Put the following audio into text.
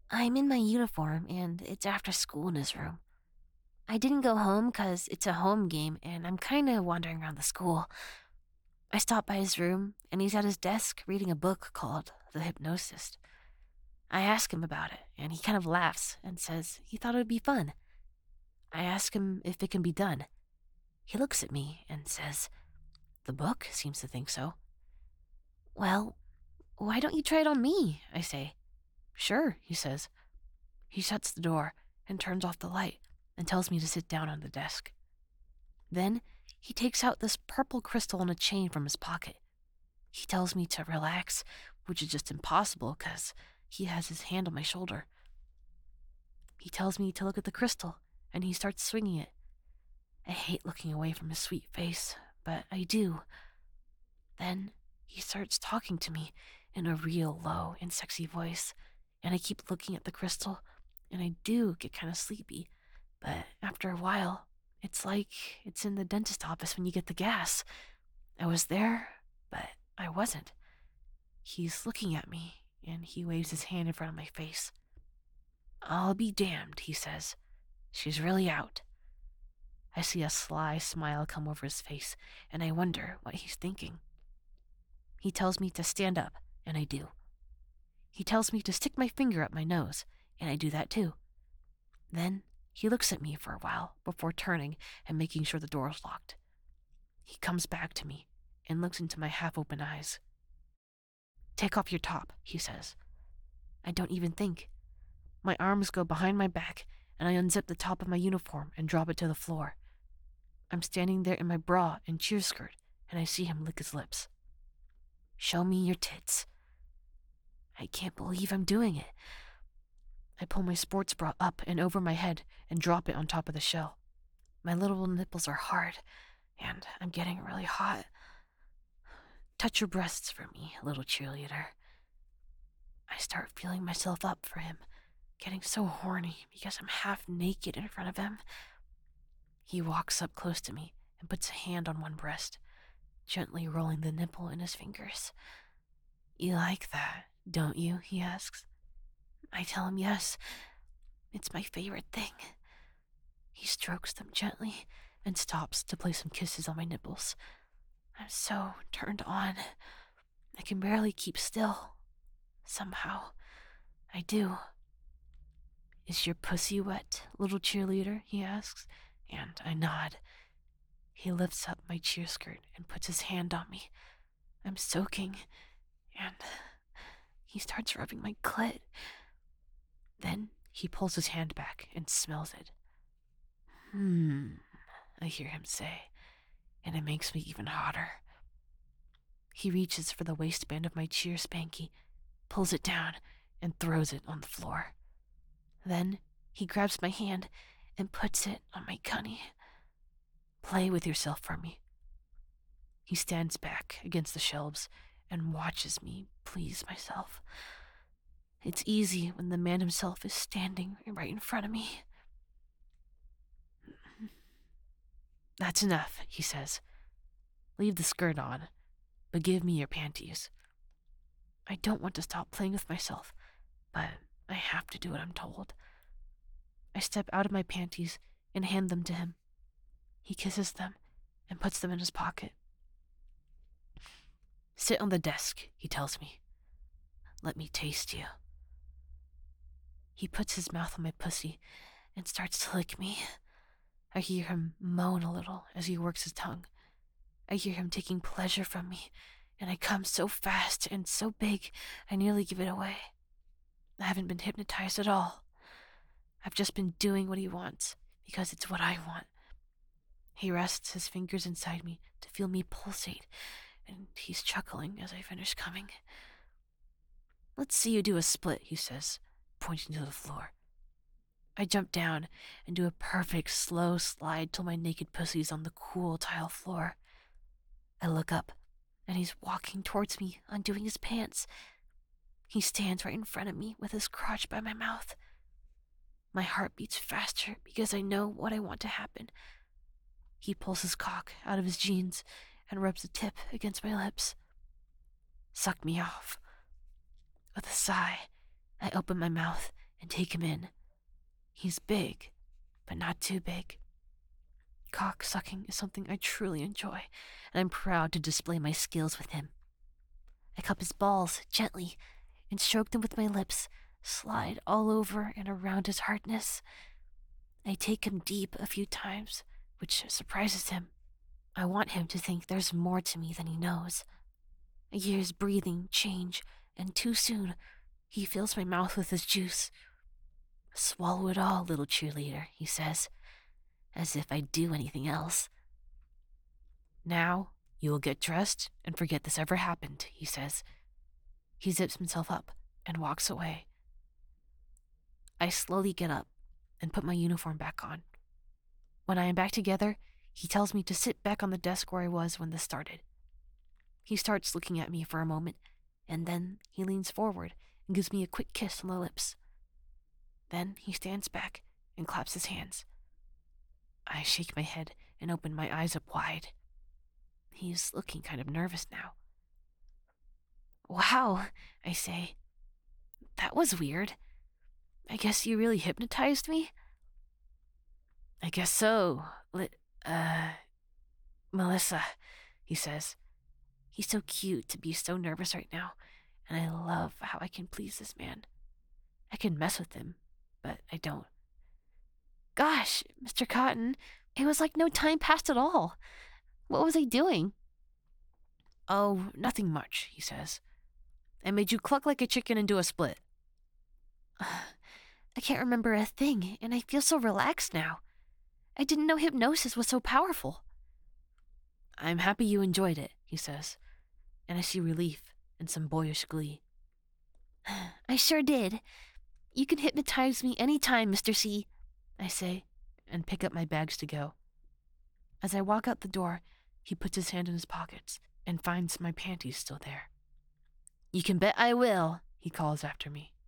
I'm in my uniform and it's after school in his room. I didn't go home 'cause it's a home game and I'm kinda wandering around the school. I stop by his room and he's at his desk reading a book called The Hypnosis. I ask him about it and he kind of laughs and says he thought it would be fun. I ask him if it can be done. He looks at me and says, "The book seems to think so." "Well, why don't you try it on me?" I say. "Sure," he says. He shuts the door and turns off the light and tells me to sit down on the desk. Then he takes out this purple crystal on a chain from his pocket. He tells me to relax, which is just impossible because he has his hand on my shoulder. He tells me to look at the crystal, and he starts swinging it. I hate looking away from his sweet face, but I do. Then he starts talking to me in a real low and sexy voice, and I keep looking at the crystal, and I do get kind of sleepy, but after a while, it's like it's in the dentist office when you get the gas. I was there, but I wasn't. He's looking at me, and he waves his hand in front of my face. "I'll be damned," he says. "She's really out." I see a sly smile come over his face, and I wonder what he's thinking. He tells me to stand up, and I do. He tells me to stick my finger up my nose, and I do that too. Then he looks at me for a while before turning and making sure the door is locked. He comes back to me and looks into my half-open eyes. "Take off your top," he says. I don't even think. My arms go behind my back, and I unzip the top of my uniform and drop it to the floor. I'm standing there in my bra and cheer skirt, and I see him lick his lips. "Show me your tits." I can't believe I'm doing it. I pull my sports bra up and over my head and drop it on top of the shell. My little nipples are hard, and I'm getting really hot. "Touch your breasts for me, little cheerleader." I start feeling myself up for him, getting so horny because I'm half naked in front of him. He walks up close to me and puts a hand on one breast, gently rolling the nipple in his fingers. "You like that, don't you?" he asks. I tell him yes. It's my favorite thing. He strokes them gently and stops to place some kisses on my nipples. I'm so turned on. I can barely keep still. Somehow, I do. "Is your pussy wet, little cheerleader?" he asks, and I nod. He lifts up my cheer skirt and puts his hand on me. I'm soaking, and he starts rubbing my clit. Then he pulls his hand back and smells it. I hear him say, and it makes me even hotter. He reaches for the waistband of my cheer spanky, pulls it down, and throws it on the floor. Then he grabs my hand and puts it on my gunny. "Play with yourself for me." He stands back against the shelves and watches me please myself. It's easy when the man himself is standing right in front of me. "That's enough," he says. "Leave the skirt on, but give me your panties." I don't want to stop playing with myself, but I have to do what I'm told. I step out of my panties and hand them to him. He kisses them and puts them in his pocket. "Sit on the desk," he tells me. "Let me taste you." He puts his mouth on my pussy and starts to lick me. I hear him moan a little as he works his tongue. I hear him taking pleasure from me, and I come so fast and so big, I nearly give it away. I haven't been hypnotized at all. I've just been doing what he wants, because it's what I want. He rests his fingers inside me to feel me pulsate, and he's chuckling as I finish coming. "Let's see you do a split," he says, pointing to the floor. I jump down and do a perfect slow slide till my naked pussy's on the cool tile floor. I look up, and he's walking towards me, undoing his pants. He stands right in front of me with his crotch by my mouth. My heart beats faster because I know what I want to happen. He pulls his cock out of his jeans and rubs the tip against my lips. "Suck me off." With a sigh, I open my mouth and take him in. He's big, but not too big. Cock sucking is something I truly enjoy, and I'm proud to display my skills with him. I cup his balls gently and stroke them with my lips, slide all over and around his hardness. I take him deep a few times, which surprises him. I want him to think there's more to me than he knows. I hear his breathing change, and too soon, he fills my mouth with his juice. "Swallow it all, little cheerleader," he says, as if I'd do anything else. "Now, you will get dressed and forget this ever happened," he says. He zips himself up and walks away. I slowly get up and put my uniform back on. When I am back together, he tells me to sit back on the desk where I was when this started. He starts looking at me for a moment, and then he leans forward and gives me a quick kiss on the lips. Then he stands back and claps his hands. I shake my head and open my eyes up wide. He's looking kind of nervous now. "Wow," I say. "That was weird. I guess you really hypnotized me?" "I guess so, Melissa," he says. He's so cute to be so nervous right now, and I love how I can please this man. I can mess with him, but I don't. "Gosh, Mr. Cotton, it was like no time passed at all. What was I doing?" "Oh, nothing much," he says. "I made you cluck like a chicken and do a split." I can't remember a thing, and I feel so relaxed now. I didn't know hypnosis was so powerful. "I'm happy you enjoyed it," he says, and I see relief and some boyish glee. "I sure did. You can hypnotize me any time, Mr. C," I say, and pick up my bags to go. As I walk out the door, he puts his hand in his pockets and finds my panties still there. "You can bet I will," he calls after me.